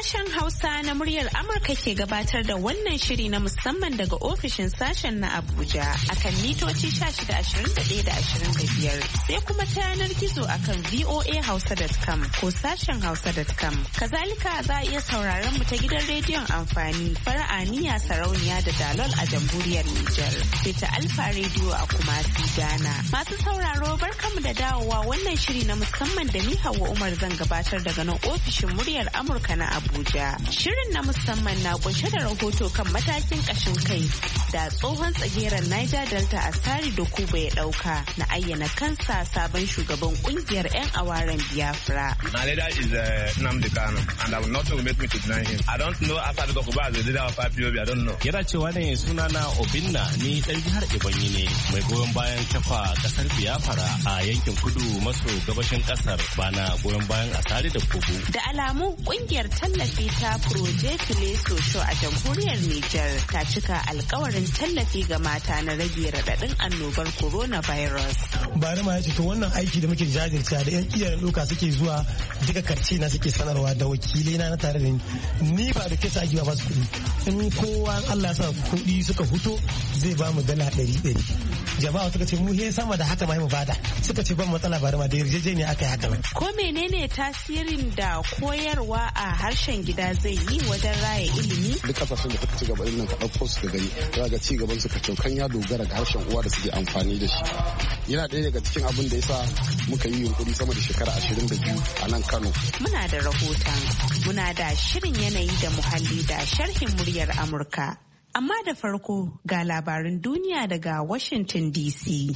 Sashen Hausa na muryar Amurka ke gabatar da wannan shiri na musamman daga ofishin sashen na Abuja akan mitoci 1621 da 25 sai kuma ta yanar gizo akan voahausa.com ko sashen hausa.com. Kazalika za a iya sauraron mu ta gidan rediyon amfani fara'aniya sarauniya da dalol a jamhuriyar Nijar sai ta Alfa rediyo a Kumasi Ghana. Masu sauraro barkamu da dawowa wannan shiri na musamman da ni Hauwa Umar zan gabatar daga nan ofishin muryar Amurka na Abuja. Shirin na musamman na kunshe da rahoto kan matakin kashin kai da tsohon tsageren Niger Delta Asari Dokubo ya dauka na ayyana kansa sabon shugaban kungiyar 'yan awaren Biafra. My leader is Nnamdi Kanu and I will not make me to deny him. I don't know Asari Dokubo as the leader of IPOB, I don't know. Yana cewa ne sunana Obinna ni dan jihar Ebonyi ne mai goyon bayan kafa kasar Biafra a yankin kudu maso gabashin kasar bana goyon bayan Asari Dokubo. Da alamu kungiyar tallafi ta Project Leso Show a jamhuriyar Nijar ta cika alkawarin tallafi ga mata na rage raɗaɗin annobar coronavirus. Bari ma ya ce to wannan aiki da muke jajirce da yan iyayen doka suke zuwa duka karce na suke sanarwa da wakilai na tare da ni ba da kesa ake ba su kuɗi. In kowa Allah ya sa kuɗi suka fito zai ba mu dala 100. Jama'a suka ce mu he sama da haka ma mu bada suka ce ban matsala bari ma da yarjejeniya aka yi haka. Ko menene tasirin da koyarwa a harshen gida zai yi wajen raya ilimi? Duk kasashen da suka ci gaba nan ka ɗauko su ka gani za ga ci gaban su ka cokan ya dogara ga harshen uwa da suke amfani da shi. Yana ɗaya daga cikin abin da yasa muka yi yunkuri sama da shekara 22 a nan Kano. Muna da rahoton, muna da shirin yanayi da muhalli da sharhin muryar Amurka. Amma da farko ga labarin duniya daga Washington DC.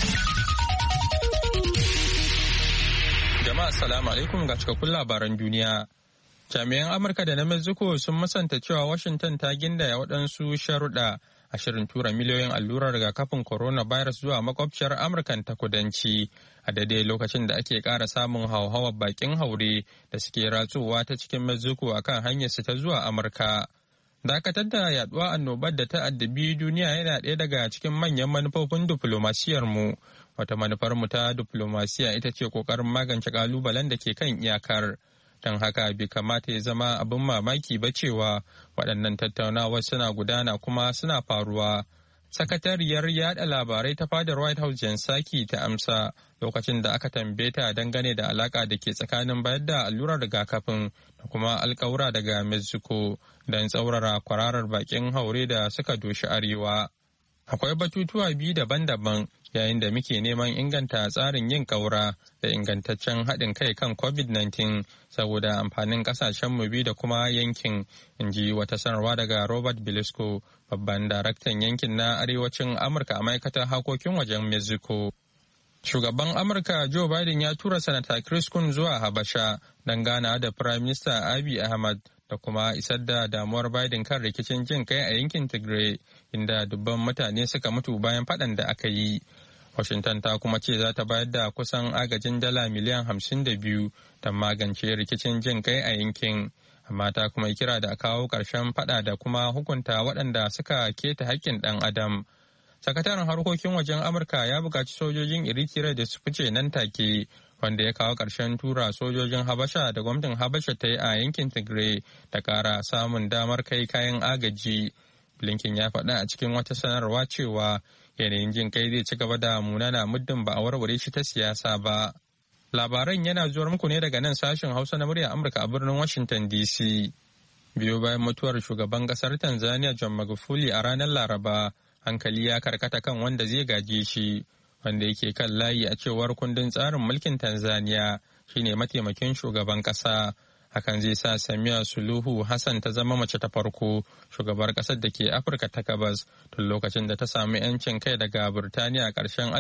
Jama'a assalamu alaikum ga cikakkun labaran duniya. Jami'an Amurka da na Mexico sun musanta cewa Washington ta gindaya waɗansu sharuɗa a shirin tura miliyoyin allurar rigakafin coronavirus zuwa makwabciyar Amurkan ta kudanci a daidai lokacin da ake ƙara samun hauhawar bakin haure da suke ratsowa ta cikin Mexico akan hanyarsu ta zuwa Amurka. Dakatar da yaduwa annobar da ta addabi duniya yana ɗaya daga cikin manyan manufofin diflomasiyar mu. Wata manufar mu ta diflomasiya ita ce kokarin magance kalubalen da ke kan iyakar. Don haka bai kamata ya zama abin mamaki ba cewa waɗannan tattaunawar suna gudana kuma suna faruwa. Sakatariyar yada labarai ta fadar White House Jen Psaki ta amsa lokacin da aka tambaye ta dangane da alaka da ke tsakanin bayar da allurar rigakafin da kuma alkawura daga Mexico don tsaurara kwararar bakin haure da suka doshi arewa. Akwai batutuwa biyu daban-daban yayin da muke neman inganta tsarin yin ƙaura da ingantaccen haɗin kai kan COVID-19 saboda amfanin ƙasashenmu biyu da kuma yankin, in ji wata sanarwa daga Robert Bilisco, babban daraktan yankin na arewacin Amurka a ma'aikatar harkokin wajen Mexico. Shugaban Amurka Joe Biden ya tura Sanata Chris Coons zuwa Habasha don ganawa da Prime Minister Abiy Ahmed da kuma isar da damuwar Biden kan rikicin jin kai a yankin Tigray, inda dubban mutane suka mutu bayan faɗan da aka yi. Washington ta kuma ce za ta bayar da kusan agajin dala miliyan 52 don magance rikicin jin kai a yankin, amma ta kuma kira da a kawo ƙarshen faɗa da kuma hukunta waɗanda suka keta haƙƙin ɗan adam. Sakataren harkokin wajen Amurka ya buƙaci sojojin Eritrea da su fice nan take, wanda ya kawo ƙarshen tura sojojin Habasha da gwamnatin Habasha ta yi a yankin Tigray da ƙara samun damar kai kayan agaji. Blinken ya faɗa a cikin wata sanarwa cewa yanayin jin kai zai ci gaba da munana muddin ba a warware shi ta siyasa ba. Labaran yana zuwar muku ne daga nan sashen Hausa na muryar Amurka a birnin Washington DC. Biyo bayan mutuwar shugaban ƙasar Tanzania John Magufuli a ranar Laraba, hankali ya karkata kan wanda zai gaje shi, wanda yake kan layi a cewar kundin tsarin mulkin Tanzania shine mataimakin shugaban ƙasa. Hakan zai sa Samia Suluhu Hassan ta zama mace ta farko shugabar ƙasar da ke Afirka ta Gabas tun lokacin da ta samu 'yancin kai daga Burtaniya a ƙarshen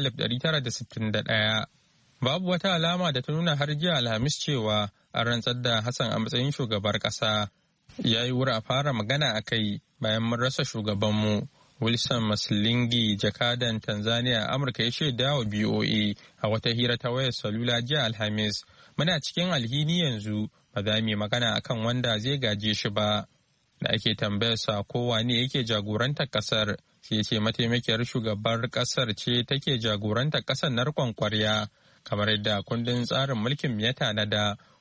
1961. Babu wata alama da ta nuna har jiya Alhamis cewa an rantsar da Hassan a matsayin shugabar ƙasa. Ya yi wuri a fara magana a kai bayan mun rasa shugabanmu. Wilson Maslingi, jakadan Tanzania a Amurka, ya shaida wa BOA a wata hira ta wayar salula jiya Alhamis. Muna cikin alhini yanzu, ba za mu yi magana akan wanda zai gaje shi ba. Da ake tambayarsa ko wane yake jagorantar kasar, sai ce mataimakiyar shugabar kasar ce take jagorantar kasar na riƙon kwarya, kamar yadda kundin tsarin mulkin ya tanada,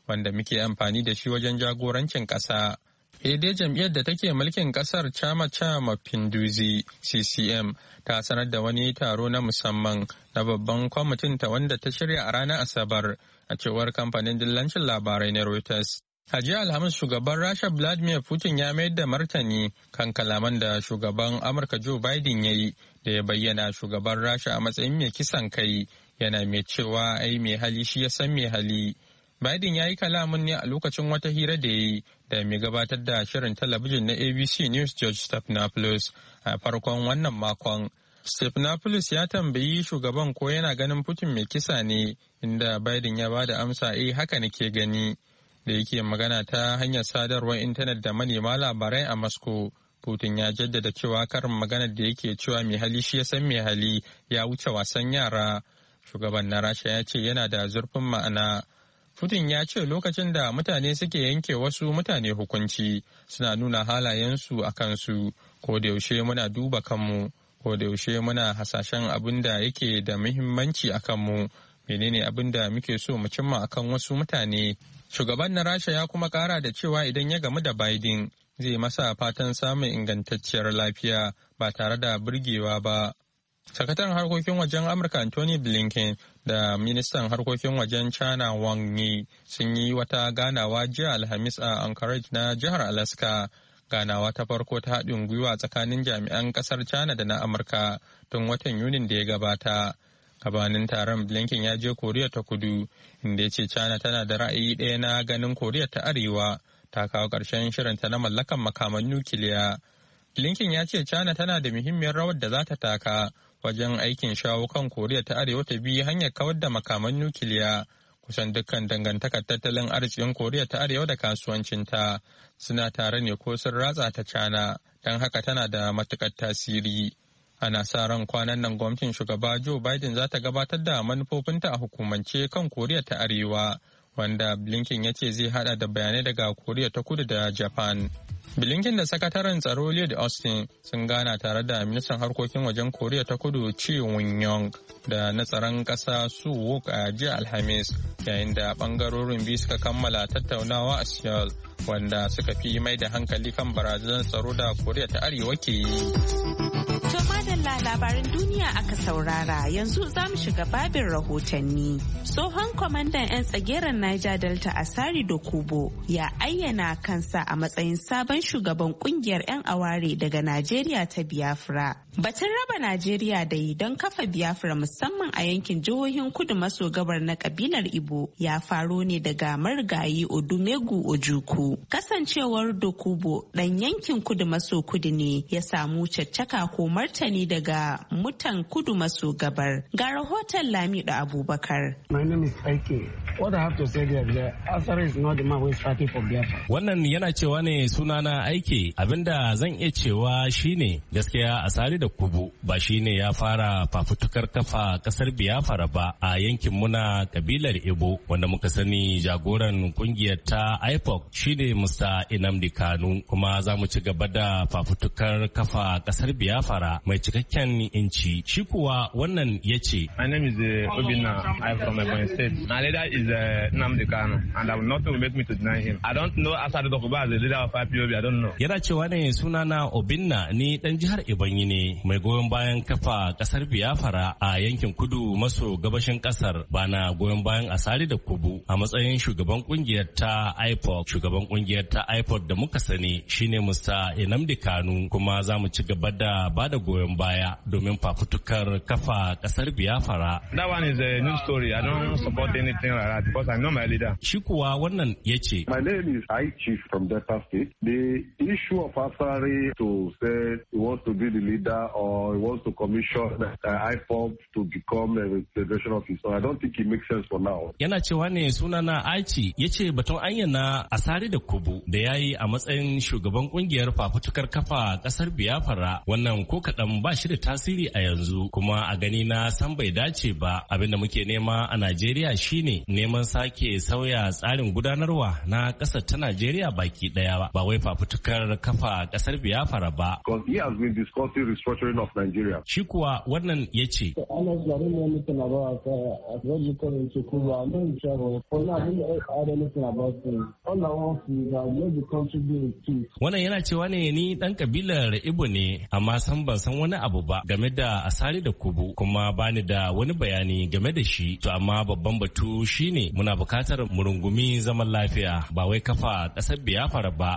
wanda muke amfani da shi wajen jagorancin ƙasa. dai jam'iyyar da take mulkin kasar Chama Mapinduzi CCM ta sanar da wani taro na musamman na babban kwamitin ta wanda ta shirya a ranar Asabar a cewar kamfanin dillancin labarai na Reuters. A jiya Alhamis shugaban Rasha Vladimir Putin ya mayar da martani kan kalaman da shugaban Amurka Joe Biden ya yi da ya bayyana shugaban Rasha a matsayin mai kisan kai yana mai cewa ai mai hali shi ya san mai hali. Biden ya yi kalamin ne a lokacin wata hira da ya yi da mai gabatar da shirin talabijin na ABC News George Stephanopoulos a farkon wannan makon. Stephanopoulos ya tambayi shugaban ko yana ganin Putin mai kisa ne, inda Biden ya bada amsa haka nake gani. Da yake magana ta hanyar sadarwar intanet da manema labarai a Moscow, Putin ya jaddada cewa karin maganar da yake cewa mai hali shi ya san mai hali ya wuce wasan yara. Shugaban na Rasha ya ce yana da zurfin ma'ana. Putin ya ce lokacin da mutane suke yanke wasu mutane hukunci suna nuna halayensu a kansu, ko da yaushe muna duba kanmu, ko da yaushe muna hasashen abin da yake da muhimmanci a kanmu, menene abin da muke so mu cimma akan wasu mutane. Shugaban na Rasha ya kuma kara da cewa idan ya gamu da Biden zai masa fatan samun ingantacciyar lafiya ba tare da burgewa ba. Sakataren harkokin wajen Amurka Anthony Blinken da ministan harkokin wajen China Wang Yi sun yi wata ganawa jiya Alhamis a Anchorage na jihar Alaska. Ganawa ta farko ta haɗin gwiwa tsakanin jami'an ƙasar China da na Amurka tun watan Yunin da ya gabata. Gabanin taron Blinken ya je Koriya ta Kudu, inda ya ce China tana da ra'ayi ɗaya na ganin Koriya ta Arewa ta kawo ƙarshen shirinta na mallakan makaman nukiliya. Blinken ya ce China tana da muhimmiyar rawar da za ta taka wajen aikin shawo kan Koriya ta Arewa ta biyu hanyar kawar da makaman nukiliya. Kusan dukkan dangantakar tattalin arzikin Koriya ta Arewa da kasuwancinta suna tare ne ko sun ratsa ta China, don haka tana da matukar tasiri. Ana sa ran kwanan nan gwamnatin shugaba Joe Biden za ta gabatar da manufofinta a hukumance kan Koriya ta Arewa, wanda Blinken ya ce zai hada da bayanai daga Koriya ta Kudu da Japan. Blinken da sakataren tsaro Lloyd Austin sun gana tare da ministan harkokin wajen Koriya ta Kudu Chi Won-young da na tsaron ƙasa Su Wook a jiya Alhamis, yayin da bangarorin biyu suka kammala tattaunawa a Seoul, wanda suka fi mai da hankali kan barazanar tsaro da Koriya ta Arewa ke yi. To madalla labaran duniya aka saurara, yanzu za mu shiga babin rahotanni. Tsohon kwamandan 'yan tsageren Niger Delta Asari Dokubo ya ayyana kansa a matsayin sabon shugaban kungiyar 'yan aware daga Najeriya ta Biafra. Batun raba Najeriya da yi don kafa Biafra musamman a yankin jihohin kudu maso gabar na kabilar Igbo ya faro ne daga marigayi Odumegu Ojukwu. Kasancewar Dokubo dan yankin kudu maso kudu ne ya samu caccaka ko martani daga mutan kudu maso gabar. Ga rahoton Lamido Abubakar. My name is Ike. What I have to say there, Asari is not the man who is fighting for Biafra. Wannan yana cewa ne sunana Aike, abinda zan iya cewa shine gaskiya Asari da Kubu ba shine ya fara fafutukar kafa kasar Biafra ba a yankin muna kabilar Igbo, wanda muka sani jagoran kungiyar ta IPOC shine Mr. Nnamdi Kanu, kuma za mu ci gaba da fafutukar kafa kasar Biafra mai cikakken inci. Shi kuwa wannan ya ce, My name is Obinna. I'm from Ebonyi State. My leader is Nnamdi Kanu, and nothing will make me to deny him. I don't know Asari Dokubo as the leader of IPOB. I don't know. Yana cewa ne sunana Obinna, ni dan jihar Ebonyi ne, mai goyon bayan kafa kasar Biafra a yankin kudu maso gabashin kasar, bana goyon bayan Asari da Kubu a matsayin shugaban kungiyar ta IPOB. Shugaban kungiyar ta IPOB da muka sani shine Mr. Nnamdi Kanu, kuma za mu ci gaba da bada goyon baya domin fafutukar kafa kasar Biafra. That one is a new story. I don't support anything like that because I know my leader. Shi kuwa wannan ya ce, My name is I Chief from Delta State. The issue of Asari to say he wants to be the leader or he wants to commission IPOB to become a federation officer, I don't think it makes sense for now. Yana cewa ne sunana Aichi ya ce batun ayyana Asari da Kubu da ya yi a matsayin shugaban kungiyar fafutukar kafa kasar Biafra, wannan ko kaɗan ba shi da tasiri a yanzu, kuma a gani na san bai dace ba. Abinda muke nema a Najeriya shine neman sake sauya tsarin gudanarwa na ƙasar ta Najeriya baki ɗaya, ba wai fafutukar kafa ƙasar Biafra ba. Because he has been discussing restructuring of Nigeria. Shi kuwa wannan ya ce. Wannan yana cewa ne ni dan kabilar Ibo ne, amma san ban san wani abu ba game da Asari da Kubu, kuma bani da wani bayani game da shi. To amma babban batu shine muna bukatar mu rungumi zaman lafiya, ba wai kafa ƙasar Biafra ba.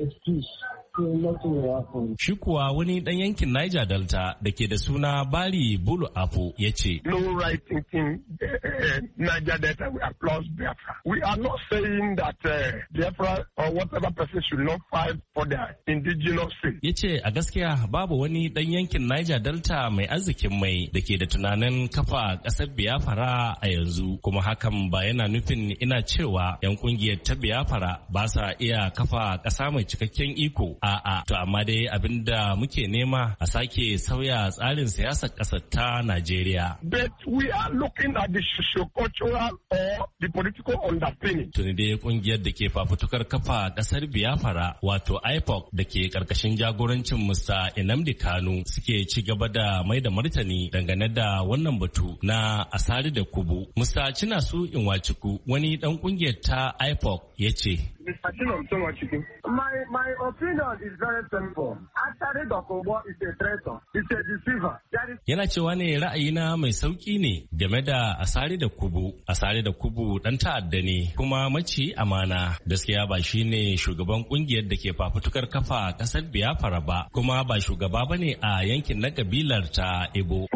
Shi kuwa wani ɗan yankin Niger Delta da ke da suna Bari Bulu Afu ya ce. No right thinking Niger Delta we applaud Biafra. We are not saying that Biafra or whatever person should not fight for their indigenous sake. Ya ce a gaskiya babu wani ɗan yankin Niger Delta mai arzikin mai da ke da tunanin kafa ƙasar Biafra a yanzu, kuma hakan ba yana nufin ina cewa 'yan kungiyar ta Biafra ba sa iya kafa ƙasa mai cikakken iko. A'a, to amma dai abinda muke nema a sake sauya tsarin siyasar ƙasar ta Najeriya. But we are looking at the socio-cultural or the political underpinning. Tuni dai kungiyar da ke fafutukar kafa ƙasar Biafra wato IPOC da ke ƙarƙashin jagorancin Mr. Nnamdi Kanu suke ci gaba da mai da martani dangane da wannan batu na Asari da Kubu. Mr. Chinasu Inwachuku wani ɗan kungiyar ta IPOC ya ce. My opinion is very simple. Asari da Kubu is a traitor. It's a deceiver. Yana cewa ne ra'ayina mai sauki ne game da Asari da Kubu. Asari da Kubu dan ta'adda ne kuma maci amana. Gaskiya ba shine shugaban kungiyar da ke fafutukar kafa kasar Biafra ba, kuma ba shugaba bane a yankin na kabilar ta Ibo.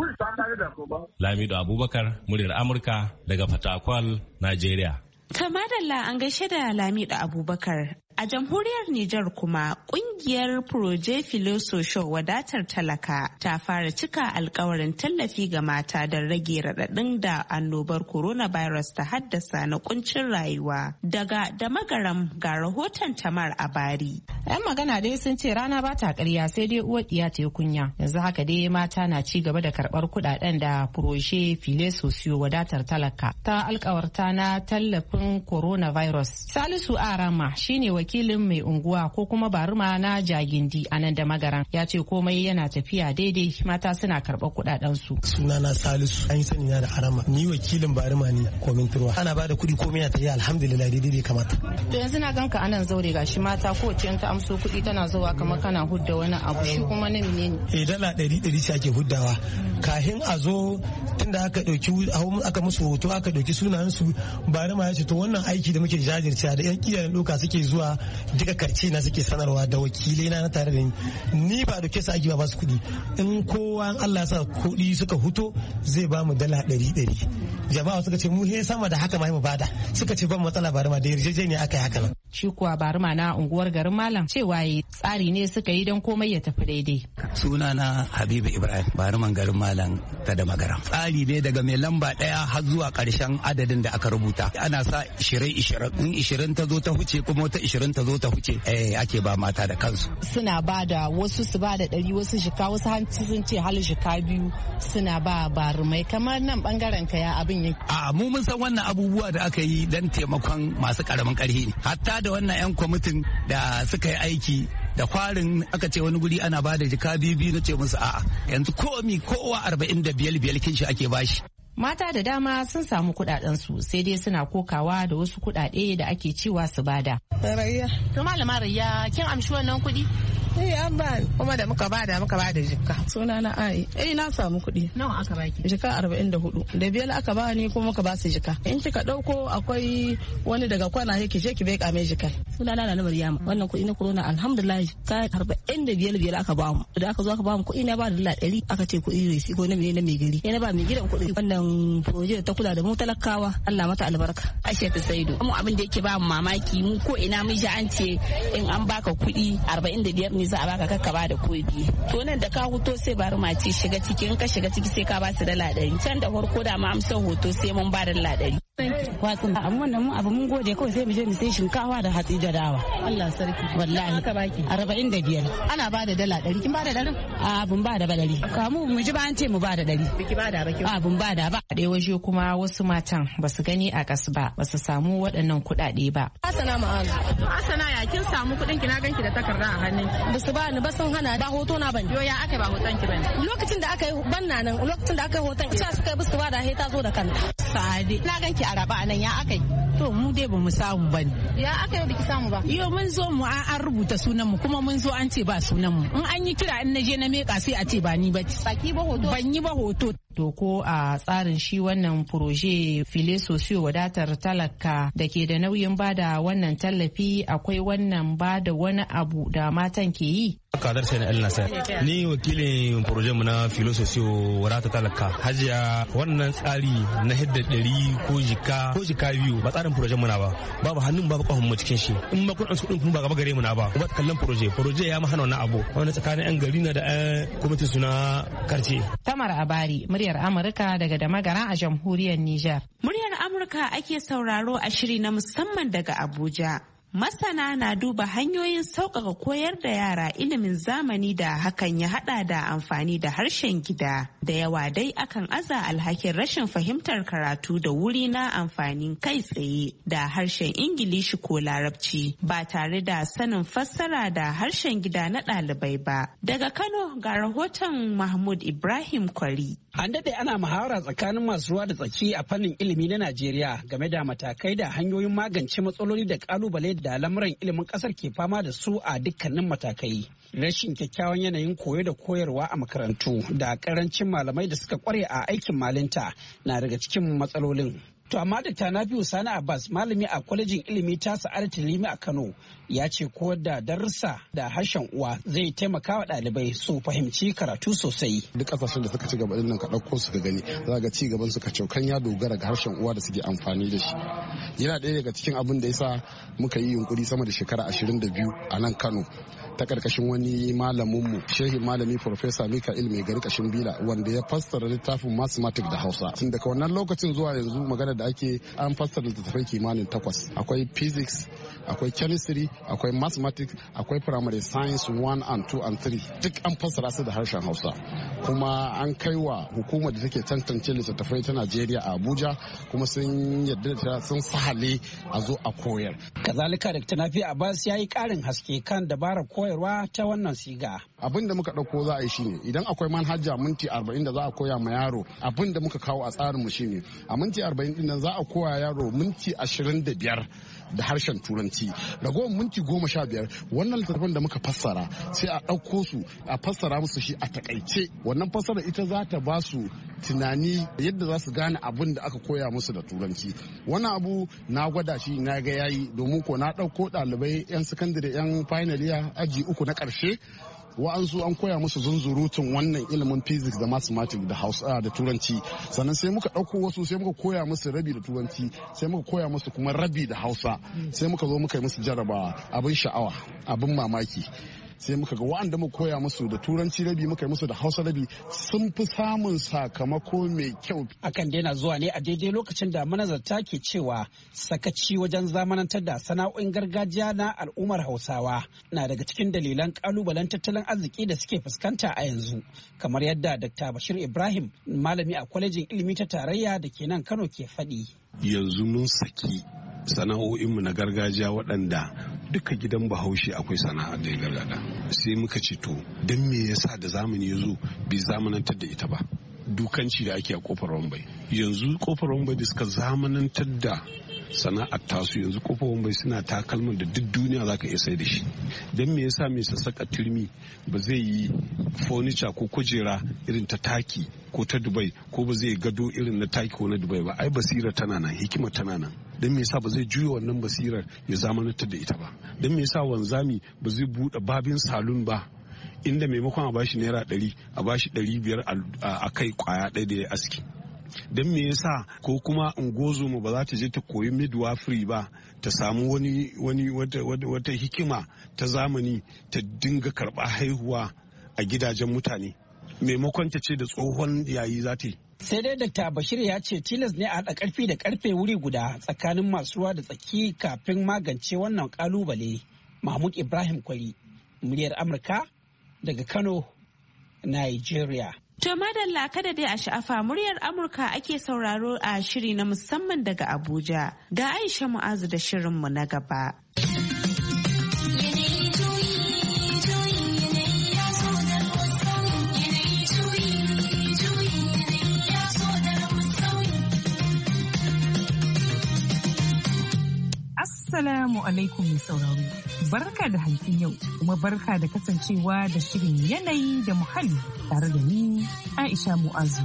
Lamido Abubakar, muryar Amurka daga Fatakwal, Najeriya. Tamadalla an gaishe da Lamido Abubakar. A jamhuriyar Nijar kuma kungiyar Proje Filososho wadatar talaka ta fara cika alkawarin tallafi ga mata don rage raɗaɗin da annobar coronavirus ta haddasa na kuncin rayuwa. Daga Damagaram ga rahoton Tamar Abari. 'Yan magana dai sun ce rana ba ta ƙarya sai dai uwar ɗiya ta yi kunya. Yanzu haka dai mata na ci gaba da karɓar kuɗaɗen da Proje Filososho wadatar talaka ta alkawarta na tallafin coronavirus. Salisu Arama shine wakilin mai unguwa ko kuma baruma na Jagindi a nan da Magaran, ya ce komai yana tafiya daidai, mata suna karɓar kuɗaɗen su. Sunana Salisu, an yi sani na da Arama, ni wakilin baruma ne Kominturwa. Ana bada kuɗi komai yana tafiya alhamdulillah daidai kamata. To yanzu na ganka anan zaure gashi mata kowace ta amso kuɗi tana zuwa kamar kana hudda wani abu, shi kuma na menene? Dala 100 ce ake huddawa. Kahin a zo tunda aka ɗauki aka musu hoto aka ɗauki sunayen su, baruma ya ce to wannan aiki da muke jajircewa da 'yan iyayen doka suke zuwa duka karce na suke sanarwa da wakilai na tare da ni ba da kesa ake ba su kuɗi, in kowa Allah sa kuɗi suka huto zai ba mu dala 100. Jama'a suka ce mu he sama da haka mai mu bada, suka ce ban matsala baruma da yarjejeniya aka yi haka nan. Shi kuwa baruma na unguwar garin Malam cewa tsari ne suka yi don komai ya tafi daidai. Sunana Habibu Ibrahim, baruman garin Malam ta da Magaram. Tsari ne daga mai lamba 1 har zuwa karshen adadin da aka rubuta. Ana sa 20 in 20 ta zo ta huce kuma wata 20 ta zo ta huce ake ba mata da kansu. Suna ba da wasu su ba da 100, wasu shika, wasu hanci sun ce hal shika 2 suna ba barumai. Kamar nan bangaren ka ya abin yake. A mu mun san wannan abubuwa da aka yi don taimakon masu karamin karhi ne. Hatta da wannan 'yan kwamitin da suka yi aiki da kwarin aka ce wani guri ana ba da jika 2 na ce musu a'a yanzu kowa 45 kin shi ake bashi. Mata da dama sun samu kudaden su sai dai suna kokawa da wasu kudade da ake cewa su bada. Rayya. To malama Rayya kin amshi wannan kudi? An ba kuma da muka bada jikka. Suna na Ai. Na samu kuɗi. Nawa aka baki? Jika 44. Da biyar aka ba ni kuma muka ba su jika. In kika dauko akwai wani daga kwana yake je ki beka mai jika. Suna na Maryama. Wannan kuɗi na corona alhamdulillah ka 45 aka ba mu. Da aka zo aka ba mu kuɗi na ba da dala 100 aka ce kuɗi resi ko na mai gari. Na ba mai gidan kuɗi. Wannan proje ta kula da mu talakawa. Allah mata albarka. Aisha ta Saidu. Mu abin da yake ba mu mamaki mu ko ina mun ji an ce in an baka kuɗi 45 ne za a baka kakka ba da kobi. To nan da ka huto sai bari mace shiga ciki, in ka shiga ciki sai ka ba su dala 100. Can da farko da ma amsa hoto sai mun ba da dala 100. Watsin wannan mu abu mun gode kawai sai mu je mu sai shinkafa da hatsi da dawa. Allah sarki. Wallahi. Haka baki. 45. Ana ba da dala 100. Kin ba da 100? A bun ba da ba 100. Kamu mu ji ba an ce mu ba da 100. Biki ba da ba kin. A bun ba da ba. Dai waje kuma wasu matan ba su gani a kas ba, ba su samu waɗannan kuɗaɗe ba. Asana ma'azu. Asana ya kin samu kuɗin ki na ganki da takarda a hannunki. Ba su ba ni ba sun hana ba hoto na bane. Yo ya aka ba hoton ki bane. Lokacin da aka yi banna nan lokacin da aka yi hoton ita suka yi bisu ba da ta zo da kanta. Sade. Na ganki a raba nan ya aka yi. To mu dai ba mu samu bane. Ya aka yi biki samu ba. Yo mun zo mu an rubuta sunan mu kuma mun zo an ce ba sunan mu. In an yi kira in naje na meka sai a ce ba ni ba. Baki ba hoto. Ban yi ba hoto. To ko a tsarin shi wannan proje file sosiyo wadatar talaka da ke da nauyin bada wannan tallafi akwai wannan bada wani abu da matan ke yi. Kadar sai na El Nasser. Ni wakilin proje mu na filo sosiyo wadatar talaka. Hajiya wannan tsari na hidda 100 ko jika biyu ba tsarin proje mu na ba. Babu hannun babu kahun mu cikin shi. In ma kun an kudin kun ba gaba gare mu na ba. Kuma kallon proje ya ma hana wannan abu. Wannan tsakanin yan gari na da kwamitin su na karce. Tamar Abari, muryar Amurka daga Damagara a jamhuriyar Nijar. Muryar Amurka ake sauraro a shiri na musamman daga Abuja. Masana na duba hanyoyin sauƙaƙa koyar da yara ilimin zamani da hakan ya haɗa da amfani da harshen gida. Da yawa dai akan aza alhakin rashin fahimtar karatu da wuri na amfanin kai tsaye da harshen Ingilishi ko Larabci ba tare da sanin fassara da harshen gida na ɗalibai ba. Daga Kano ga rahoton Mahmud Ibrahim Kwari. An daɗe ana muhawara tsakanin masu ruwa da tsaki a fannin ilimi na Najeriya game da matakai da hanyoyin magance matsaloli da ƙalubale da lamuran ilimin ƙasar ke fama da su a dukkanin matakai. Rashin kyakkyawan yanayin koyo da koyarwa a makarantu da ƙarancin malamai da suka ƙware a aikin malinta na daga cikin matsalolin. To amma Dr. Nafi'u Sani Abbas malami a kwalejin ilimi ta Sa'adatu Limi a Kano ya ce koyar da darussa da harshen uwa zai taimaka wa ɗalibai su fahimci karatu sosai. Duk ƙasashen da suka ci gaba nan ka ɗauko su ka gani za ga ci gaban su ka caukan ya dogara ga harshen uwa da suke amfani da shi. Yana ɗaya daga cikin abin da yasa muka yi yunkuri sama da shekara 22 a nan Kano ta karkashin wani malaminmu shehin malami Professor Mika'il mai gari kashin bila wanda ya fassara littafin mathematics da Hausa. Tun daga wannan lokacin zuwa yanzu magana da ake an fassara littattafai kimanin 8. Akwai physics, akwai chemistry, akwai mathematics, akwai primary science 1 and 2 and 3. Duk an fassara su da harshen Hausa. Kuma an kai wa hukumar da take tantance littattafai ta Najeriya a Abuja kuma sun yadda da sun sahale a zo a koyar. Kazalika Dr. Nafi Abbas ya yi ƙarin haske kan dabarar koyarwa ta wannan siga. Abin da muka ɗauko za a yi shine idan akwai manhaja minti 40 da za a koya ma yaro abin da muka kawo a tsarinmu shine a minti 40 din nan za a koya yaro minti 25 da harshen turanci ragowar minti 15 wannan littattafan da muka fassara sai a ɗauko su a fassara musu shi a takaice wannan fassara ita za ta ba su tunani yadda za su gane abin da aka koya musu da turanci. Wannan abu na gwada shi na ga yayi domin ko na ɗauko ɗalibai 'yan sakandare 'yan final year aji 3 na ƙarshe wa'ansu an koya musu zunzurutun wannan ilimin physics da mathematics da hausa da turanci sannan sai muka ɗauko wasu sai muka koya musu rabi da turanci sai muka koya musu kuma rabi da hausa sai muka zo muka yi musu jarabawa abin sha'awa abin mamaki sai muka ga wa'anda muka koya musu da turanci rabi muka yi musu da hausa rabi sun fi samun sakamako mai kyau. Akan daina zuwa ne a daidai lokacin da manazarta ke cewa sakaci wajen zamanantar da sana'o'in gargajiya na al'ummar Hausawa na daga cikin dalilan kalubalen tattalin arziki da suke fuskanta a yanzu kamar yadda Dr. Bashir Ibrahim malami a kwalejin ilimi ta tarayya da ke nan Kano ke faɗi. Yanzu mun saki sana'o'inmu na gargajiya waɗanda duka gidan bahaushe akwai sana'a da gargada sai muka ce to don me yasa da zamani ya zo bai zamanantar da ita ba dukanci da ake a kofar wambai yanzu kofar wambai da suka zamanantar da sana'ar tasu yanzu kofar wambai suna takalman da duk duniya za ka iya sai da shi don me yasa mai sassaka turmi ba zai yi furniture ko kujera irin ta taki ko ta dubai ko ba zai gado irin na taki ko na dubai ba ai basira tana nan hikima tana nan don me yasa ba zai juya wannan basirar ya zamanantar da ita ba don me yasa wanzami ba zai buɗe babin salon ba inda maimakon a bashi naira 100 a bashi 500 a kai kwaya ɗaya da ya aski don me yasa ko kuma ungozoma ba za ta je ta koyi midwifery ba ta samu wata hikima ta zamani ta dinga karɓa haihuwa a gidajen mutane maimakon ta ce da tsohon yayi za ta yi. Sai dai Dr. Bashir ya ce tilas ne a haɗa ƙarfi da ƙarfe wuri guda tsakanin masu ruwa da tsaki kafin magance wannan ƙalubale. Mahmud Ibrahim Kwari, muryar Amurka daga Kano, Nigeria. To madalla kada dai a sha'afa muryar Amurka ake sauraro a shiri na musamman daga Abuja. Ga Aisha Mu'azu da shirinmu na gaba. Assalamu alaikum mai sauraro. Barka da hantsin yau kuma barka da kasancewa da shirin yanayi da muhalli tare da ni Aisha Mu'azu.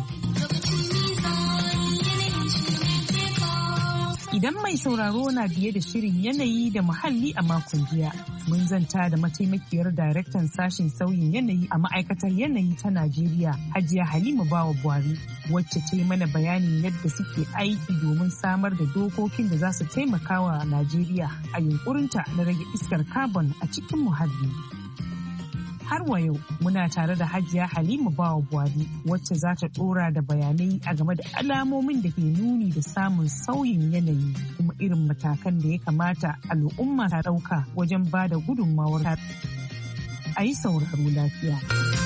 Idan mai sauraro na biye da shirin yanayi da muhalli a makon jiya, mun zanta da mataimakiyar daraktan sashen sauyin yanayi a ma'aikatar yanayi ta Najeriya, Hajiya Halima Bawa Buhari, wacce ta yi mana bayanin yadda suke aiki domin samar da dokokin da za su taimaka wa Najeriya a yunkurinta na rage iskar carbon a cikin muhalli. Har wa yau muna tare da Hajiya Halima Bawa Buhari wacce za ta dora da bayanai a game da alamomin da ke nuni da samun sauyin yanayi kuma irin matakan da ya kamata al'umma ta ɗauka wajen ba da gudunmawar a yi sauraro lafiya.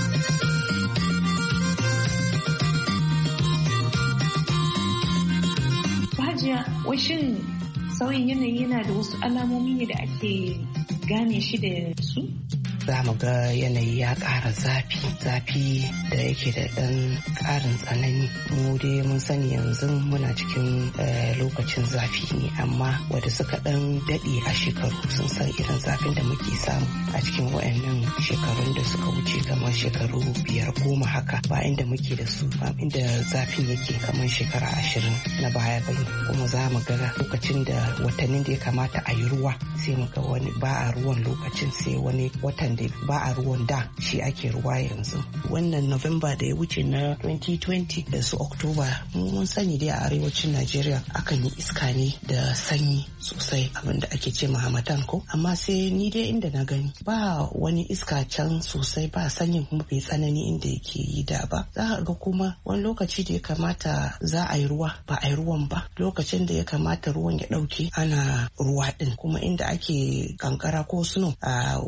Hajiya, washin sauyin yanayi yana da wasu alamomi ne da ake gane shi da su? Za mu ga yanayi ya ƙara zafi da yake da ɗan ƙarin tsanani. Mu dai mun sani yanzu muna cikin lokacin zafi ne, amma wadda suka ɗan daɗe a shekaru sun san irin zafin da muke samu a cikin wayannan shekarun da suka wuce, kamar shekaru 5-10 haka, ba inda muke da su ba inda zafin yake kamar shekara 20 na baya bane. Kuma za mu ga lokacin da watannin da ya kamata a yi ruwa sai mu ga wani ba a ruwan lokacin, sai wani watan da ba a ruwan da shi ake ruwa yanzu. Wannan November da ya wuce na 2020 da su October, mun sani dai a arewacin Najeriya akan yi iska ne da sanyi sosai, abinda ake ce Hamatan ko, amma sai ni dai inda na gani ba wani iska can sosai, ba sanyin kuma bai tsanani inda yake yi da ba. Za ga kuma wani lokaci da ya kamata za a yi ruwa ba a yi ruwan ba, lokacin da ya kamata ruwan ya dauke ana ruwa din, kuma inda ake kankara ko snow a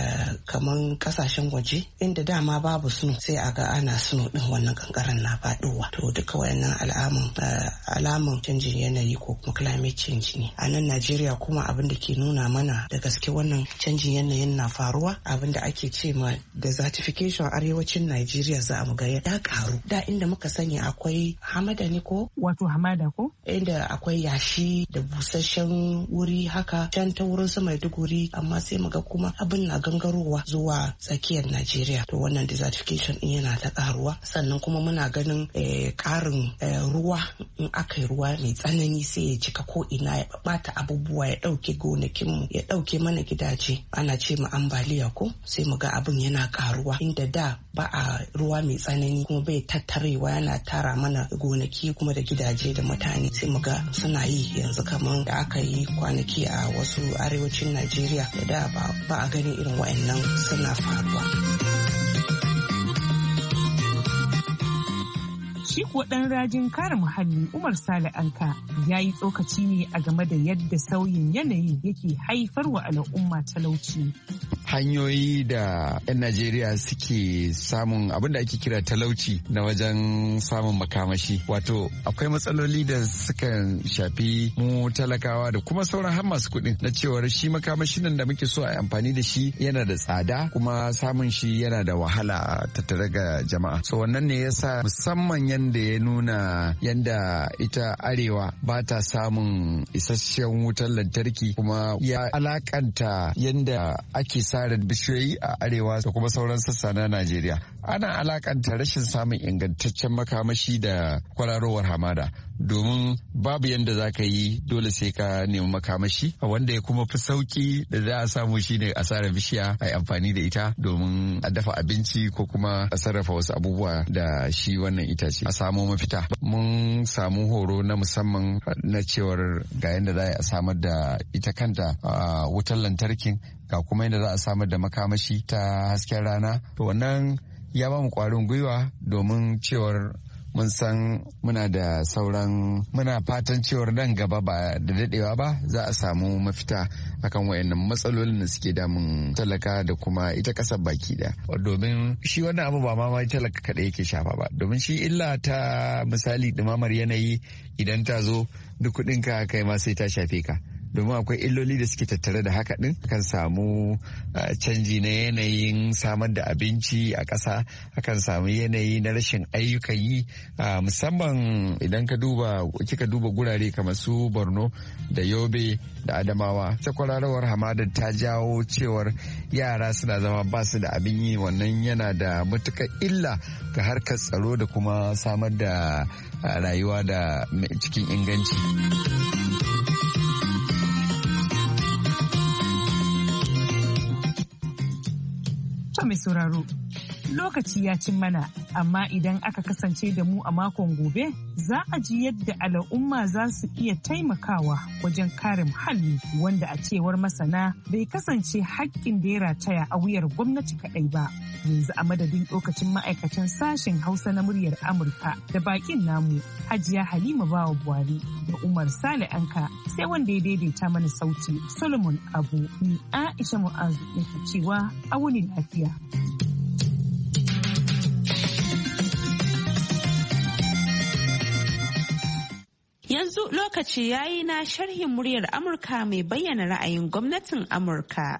kaman kasashen waje inda dama babu snow sai a ga ana snow din, wannan kankaran na faduwa. To duka wayannan alaman canjin yanayi ko kuma climate change ne. A nan Najeriya kuma abin da ke nuna mana da gaske wannan canjin yanayin na faruwa, abin da ake ce ma desertification arewacin Najeriya za mu ga ya karu. Da inda muka sani akwai hamada ne ko? Wato hamada ko? Inda akwai yashi da busasshen wuri haka can ta wurin su Maiduguri, amma sai mu ga kuma abin na gangarowa zuwa tsakiyar Najeriya. To wannan desertification din yana ta karuwa. Sannan kuma muna ganin karin ruwa, in aka yi ruwa mai tsanani sai ya cika ko ina, ya bata abubuwa, ya dauke gonakinmu, ya dauke mana gidaje, ana ce ma ambaliya ko, sai mu ga abin yana karuwa. Inda da ba a ruwa mai tsanani kuma bai tattarewa, yana tara mana gonaki kuma da gidaje da mutane, sai mu ga suna yi yanzu, kamar da aka yi kwanaki a wasu arewacin Najeriya da ba a ganin irin wa'annan suna faruwa. Shi kuwa ɗan rajin kare muhalli Umar Sale Anka ya yi tsokaci ne a game da yadda sauyin yanayi yake haifar wa al'umma talauci. Hanyoyi da 'yan Najeriya suke samun abin da ake kira talauci na wajen samun makamashi. Wato akwai matsaloli da suka shafi mu talakawa da kuma sauran har masu kuɗin, na cewar shi makamashin nan da muke so a amfani da shi yana da tsada, kuma samun shi yana da wahala tattare ga jama'a. So wannan ne yasa musamman yanda ya nuna yanda ita arewa ba ta samun isasshen wutar lantarki, kuma ya alakanta yanda ake sare bishiyoyi a arewa da kuma sauran sassa na Najeriya. Ana alakanta rashin samun ingantaccen makamashi da kwararowar hamada, domin babu yanda za ka yi, dole sai ka nemi makamashi wanda ya kuma fi sauki da za a samu shine a sare bishiya a yi amfani da ita domin a dafa abinci ko kuma a sarrafa wasu abubuwa da shi wannan itace, a samu mafita. Mun samu horo na musamman na cewar ga yanda za a samar da ita kanta wutar lantarkin, ga kuma yadda za a samar da makamashi ta hasken rana. To wannan ya ba mu kwarin gwiwa domin cewar mun san muna da sauran muna fatan cewar nan gaba ba da dadewa ba za a samu mafita akan wayannan matsalolin da suke damun talaka da kuma ita kasar baki da domin shi wannan abu ba ma talaka kadai yake shafa ba domin shi illa ta misali dumamar yanayi idan ta zo duk kudinka kai ma sai ta shafe ka domin akwai illoli da suke tattare da haka din akan samu canji na yanayin samar da abinci a ƙasa akan samu yanayi na rashin ayyukan yi musamman idan kika duba gurare kamar su Borno da Yobe da Adamawa ta kwararawar hamadar ta jawo cewar yara suna zama ba su da abin yi wannan yana da matukar illa ga harkar tsaro da kuma samar da rayuwa da cikin inganci. To mai sauraro, lokaci ya cin mana, amma idan aka kasance da mu a makon gobe, za a ji yadda al'umma za su iya taimakawa wajen kare muhalli wanda a cewar masana bai kasance haƙƙin da ya rataya a wuyar gwamnati kaɗai ba. Yanzu a madadin lokacin ma'aikatan sashen Hausa na muryar Amurka da bakin namu, Hajiya Halima Bawa Buhari da Umar Sale Anka, sai wanda ya daidaita mana sauti Solomon Abu, ni Aisha Mu'azu nake cewa a wuni lafiya. Yanzu lokaci yayi na sharhin muryar Amurka mai bayyana ra'ayin gwamnatin Amurka.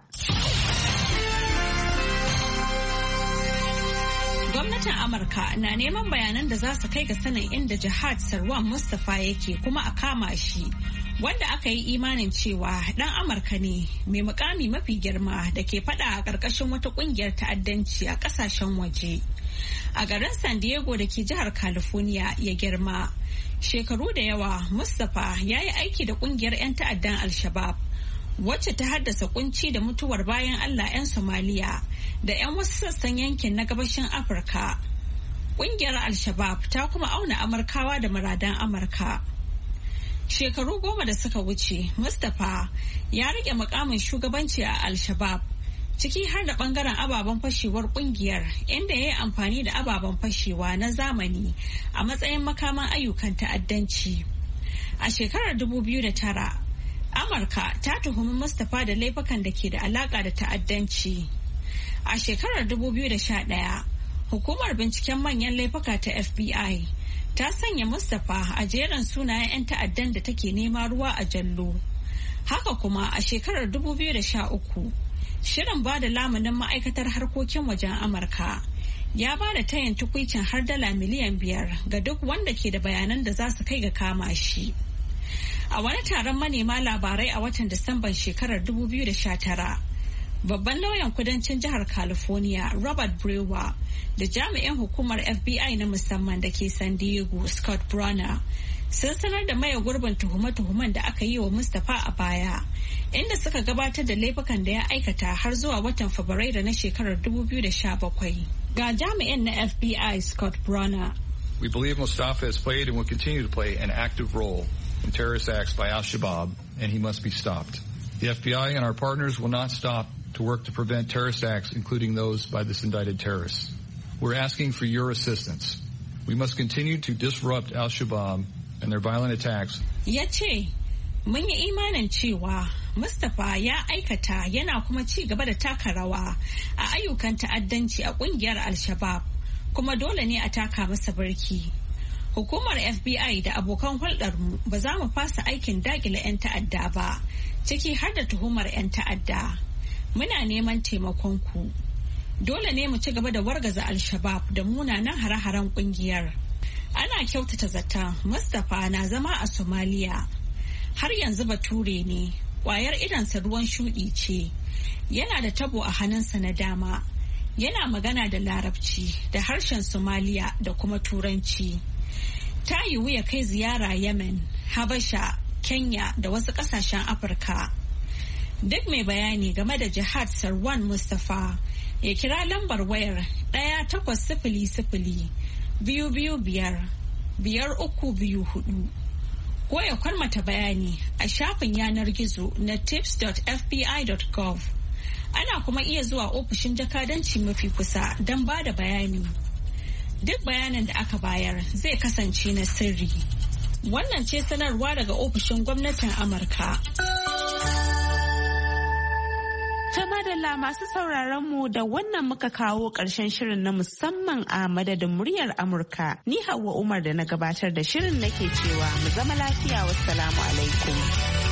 Gwamnatin Amurka na neman bayanan da za su kai ga sanin inda Jihad Sarwan Mustapha yake kuma a kama shi, wanda aka yi imanin cewa ɗan Amurka ne mai mukami mafi girma da ke fada a ƙarƙashin wata ƙungiyar ta'addanci a ƙasashen waje. A garin San Diego da ke jihar California ya girma. Shekaru da yawa Mustapha ya yi aiki da ƙungiyar 'yan ta'addan Al-Shabaab, wacce ta haddasa kunci da mutuwar bayan Allah 'yan Somaliya da 'yan wasu sassan yankin na gabashin Afirka. Ƙungiyar Al-Shabaab ta kuma auna Amurkawa da muradan Amurka. Shekaru 10 da suka wuce, Mustapha ya rike mukamin shugabanci a Al-Shabaab, ciki har da bangaren ababen fashewar kungiyar, inda ya yi amfani da ababen fashewa na zamani a matsayin makaman ayyukan ta'addanci. A shekarar 2009, Amurka ta tuhumi Mustapha da laifukan da ke da alaka da ta'addanci. A shekarar 2011, hukumar binciken manyan laifuka ta FBI ta sanya Mustapha a jerin sunayen 'yan ta'addan da take nema ruwa a jallo. Haka kuma a shekarar 2013, shirin ba da lamunin ma'aikatar harkokin wajen Amurka ya ba da tayin tukwicin har dala miliyan 5 ga duk wanda ke da bayanan da za su kai ga kama shi. A wani taron manema labarai a watan Disamban shekarar 2019, babban lauyan kudancin jihar California Robert Brewer da jami'in hukumar FBI na musamman da ke San Diego Scott Bronner sun sanar da maye gurbin tuhume-tuhumen da aka yi wa Mustapha a baya, inda suka gabatar da laifukan da ya aikata har zuwa watan Fabrairu na shekarar 2017. Ga jami'in na FBI Scott Bronner. We believe Mustafa has played and will continue to play an active role in terrorist acts by al-Shabaab, and he must be stopped. The FBI and our partners will not stop to work to prevent terrorist acts, including those by this indicted terrorists. We're asking for your assistance. We must continue to disrupt al-Shabaab and their violent attacks. Ya ce, mun yi imanin cewa Mustapha ya aikata yana kuma ci gaba da taka rawa a ayyukan ta'addanci a kungiyar Al-Shabaab, kuma dole ne a taka masa birki. Hukumar FBI da abokan hulɗarmu ba za mu fasa aikin dakile 'yan ta'adda ba, ciki har da tuhumar 'yan ta'adda. Muna neman taimakon ku. Dole ne mu ci gaba da wargaza Al-Shabaab da munanan hare-haren kungiyar. Ana kyautata zaton Mustapha na zama a Somalia. Har yanzu Bature ne, ƙwayar idansa ruwan shuɗi ce. Yana da tabo a hannunsa na dama. Yana magana da Larabci da harshen Somalia da kuma Turanci. Ta yiwu ya kai ziyara Yemen, Habasha, Kenya da wasu ƙasashen Afirka. Duk mai bayani game da Jihad Sarwan Mustapha ya kira lambar wayar 1-800-225-5324 ko ya kwarmata bayani a shafin yanar gizo na tips.fbi.gov. Ana kuma iya zuwa ofishin jakadanci mafi kusa don ba da bayani. Duk bayanin da aka bayar zai kasance na sirri. Wannan ce sanarwa daga ofishin gwamnatin Amurka. Ta madalla masu sauraron mu da wannan muka kawo ƙarshen shirin na musamman a madadin muryar Amurka. Ni Hauwa Umar da na gabatar da shirin nake cewa mu zama lafiya. Wassalamu alaikum.